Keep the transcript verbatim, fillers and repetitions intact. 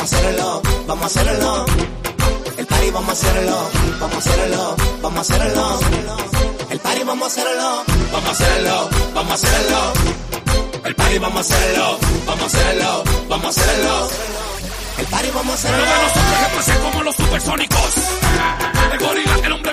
vamos a hacerlo, vamos a hacerlo. El party vamos a hacerlo, vamos a hacerlo, vamos a hacerlo. El party vamos a hacerlo, vamos a hacerlo, vamos a hacerlo. El party vamos a hacerlo, vamos a hacerlo, vamos a hacerlo. El party vamos a hacerlo. Lo de nosotros es que pase como los supersónicos. El gorila, el hombre